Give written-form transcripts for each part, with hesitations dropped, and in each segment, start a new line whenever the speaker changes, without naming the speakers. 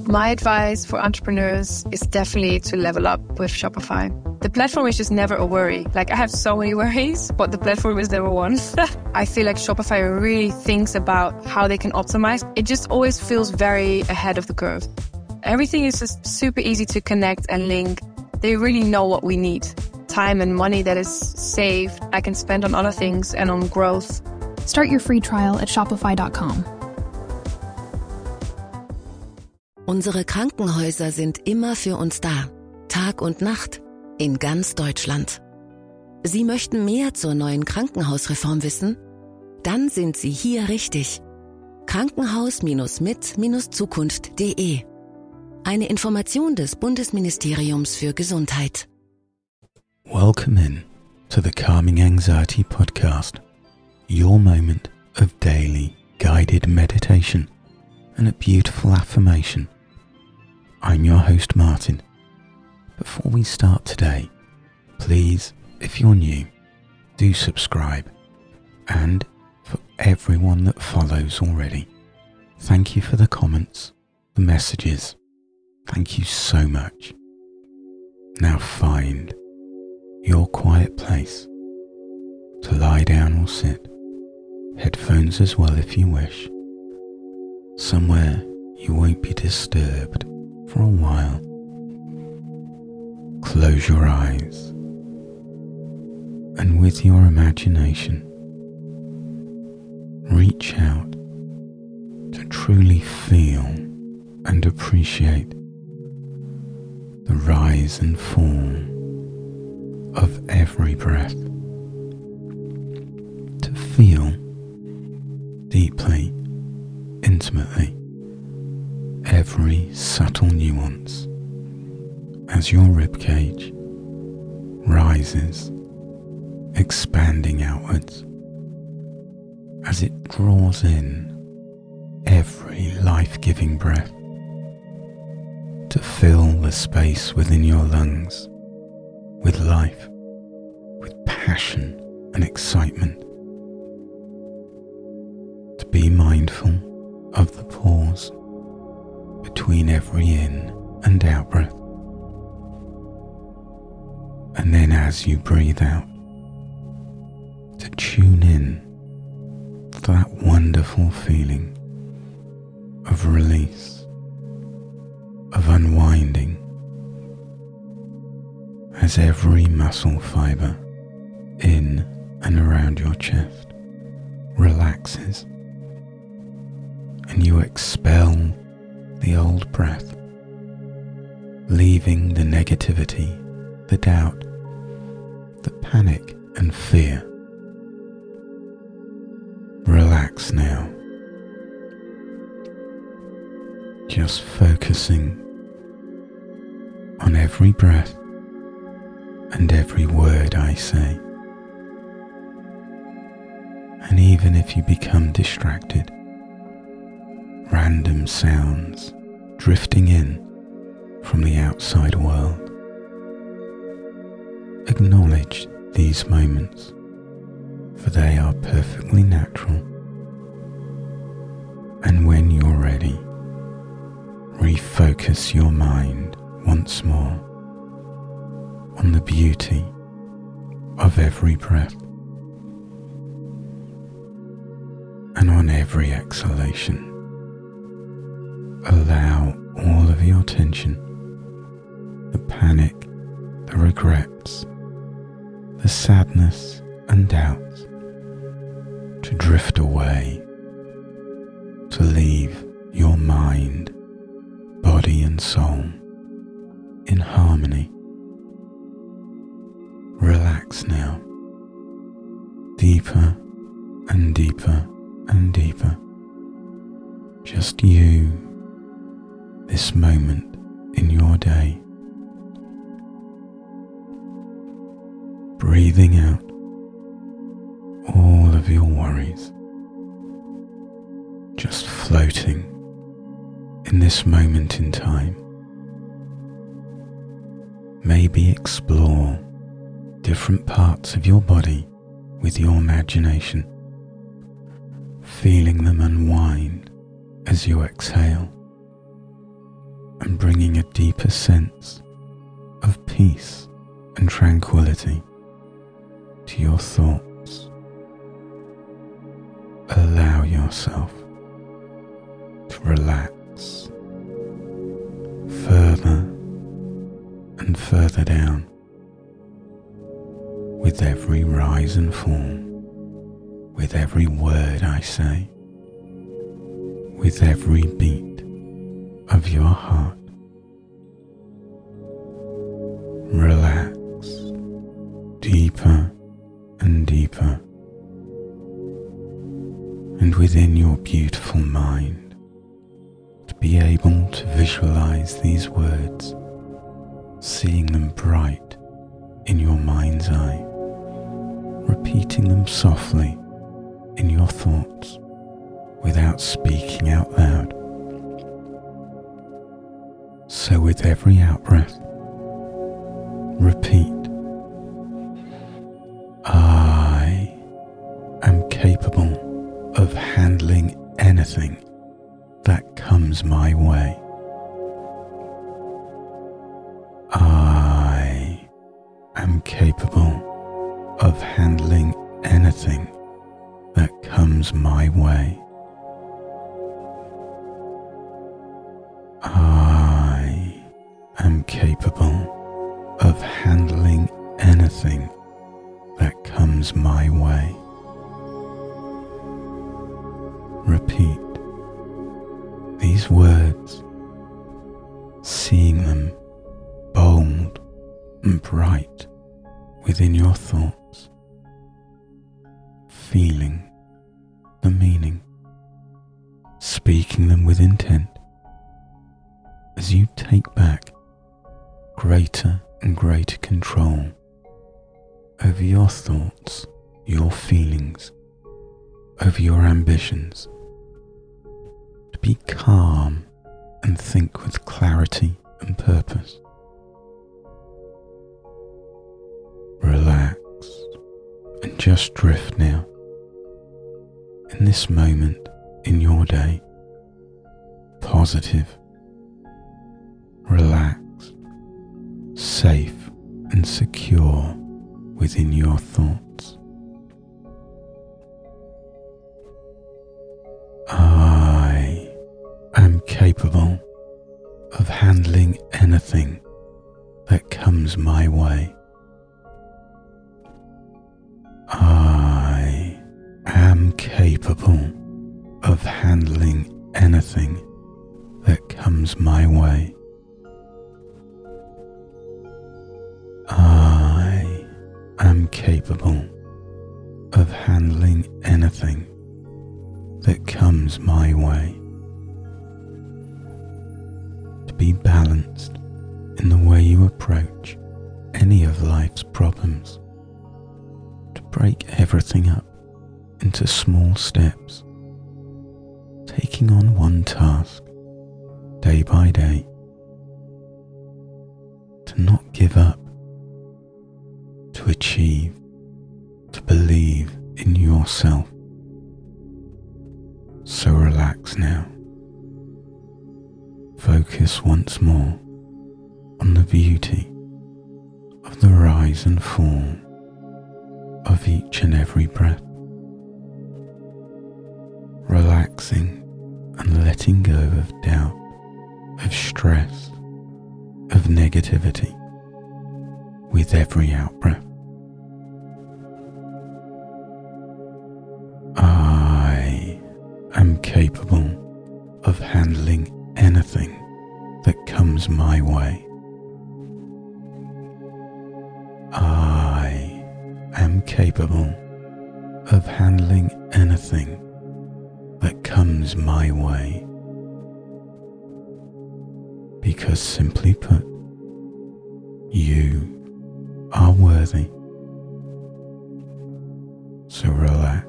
My advice for entrepreneurs is definitely to level up with Shopify. The platform is just never a worry. Like, I have so many worries, but the platform is never one. I feel like Shopify really thinks about how they can optimize. It just always feels very ahead of the curve. Everything is just super easy to connect and link. They really know what we need. Time and money that is saved, I can spend on other things and on growth.
Start your free trial at shopify.com.
Unsere Krankenhäuser sind immer für uns da, Tag und Nacht, in ganz Deutschland. Sie möchten mehr zur neuen Krankenhausreform wissen? Dann sind Sie hier richtig. Krankenhaus-mit-zukunft.de. Eine Information des Bundesministeriums für Gesundheit.
Welcome in to the Calming Anxiety Podcast, your moment of daily guided meditation and a beautiful affirmation. I'm your host Martin. Before we start today, please, if you're new, do subscribe. And for everyone that follows already, thank you for the comments, the messages. Thank you so much. Now find your quiet place to lie down or sit, headphones as well if you wish, somewhere you won't be disturbed for a while. Close your eyes and with your imagination reach out to truly feel and appreciate the rise and fall of every breath. To feel deeply, intimately, every subtle nuance as your ribcage rises, expanding outwards as it draws in every life-giving breath to fill the space within your lungs with life, with passion and excitement. To be mindful of the pause between every in and out breath. And then as you breathe out, to tune in to that wonderful feeling of release, of unwinding, as every muscle fibre in and around your chest relaxes and you expel the old breath, leaving the negativity, the doubt, the panic and fear. Relax now, just focusing on every breath and every word I say. And even if you become distracted, random sounds drifting in from the outside world, acknowledge these moments, for they are perfectly natural. And when you're ready, refocus your mind once more on the beauty of every breath and on every exhalation. Allow all of your tension, the panic, the regrets, the sadness and doubts to drift away, to leave your mind, body and soul in harmony. Relax now, deeper and deeper and deeper. Just you, this moment in your day. Breathing out all of your worries, just floating in this moment in time. Maybe explore different parts of your body with your imagination, feeling them unwind as you exhale. and bringing a deeper sense of peace and tranquility to your thoughts. Allow yourself to relax further and further down with every rise and fall, with every word I say, with every beat of your heart. Relax deeper and deeper, and within your beautiful mind, to be able to visualize these words, seeing them bright in your mind's eye, repeating them softly in your thoughts without speaking out loud. So with every out-breath, repeat, I am capable of handling anything that comes my way. I am capable of handling anything that comes my way. I am capable of handling anything that comes my way. Repeat these words, seeing them bold and bright within your thoughts, feeling the meaning, speaking them with intent as you take back greater and greater control over your thoughts, your feelings, over your ambitions, to be calm and think with clarity and purpose. Relax and just drift now, in this moment in your day, positive, relaxed, safe and secure within your thoughts. I am capable of handling anything that comes my way. I am capable of handling anything that comes my way. I am capable of handling anything that comes my way. To be balanced in the way you approach any of life's problems. To break everything up into small steps, taking on one task day by day. To not give up, to achieve, to believe in yourself. So relax now. Focus once more on the beauty of the rise and fall of each and every breath. Relaxing and letting go of doubt, of stress, of negativity with every out-breath. I am capable of handling anything that comes my way. I am capable of handling anything that comes my way. Because simply put, you are worthy. So relax,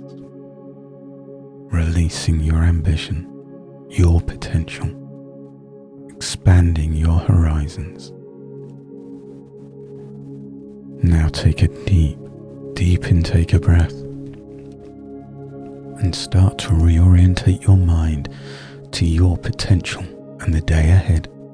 releasing your ambition, your potential, expanding your horizons. Now take a deep intake of breath and start to reorientate your mind to your potential and the day ahead.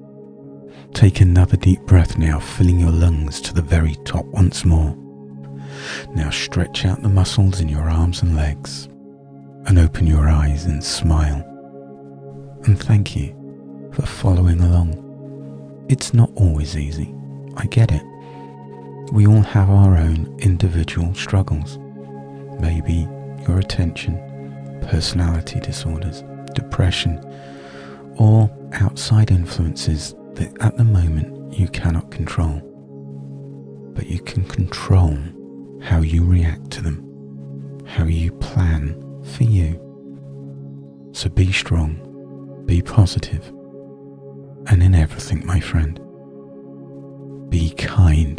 Take another deep breath now, filling your lungs to the very top once more. Now stretch out the muscles in your arms and legs and open your eyes and smile. And thank you for following along. It's not always easy, I get it. We all have our own individual struggles. Maybe your attention, personality disorders, depression, or outside influences that at the moment you cannot control. But you can control how you react to them, how you plan for you. So be strong, be positive, and in everything, my friend, be kind.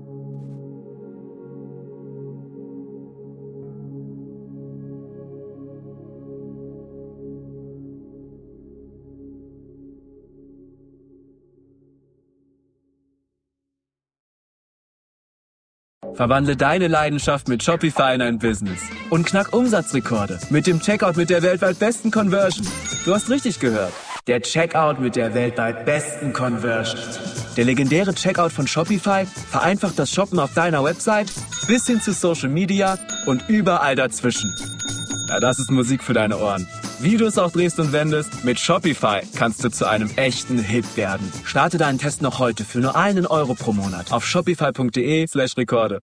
Verwandle deine Leidenschaft mit Shopify in ein Business und knack Umsatzrekorde mit dem Checkout mit der weltweit besten Conversion. Du hast richtig gehört. Der Checkout mit der weltweit besten Conversion. Der legendäre Checkout von Shopify vereinfacht das Shoppen auf deiner Website bis hin zu Social Media und überall dazwischen. Ja, das ist Musik für deine Ohren. Wie du es auch drehst und wendest, mit Shopify kannst du zu einem echten Hit werden. Starte deinen Test noch heute für nur €1 pro Monat auf shopify.de/Rekorde.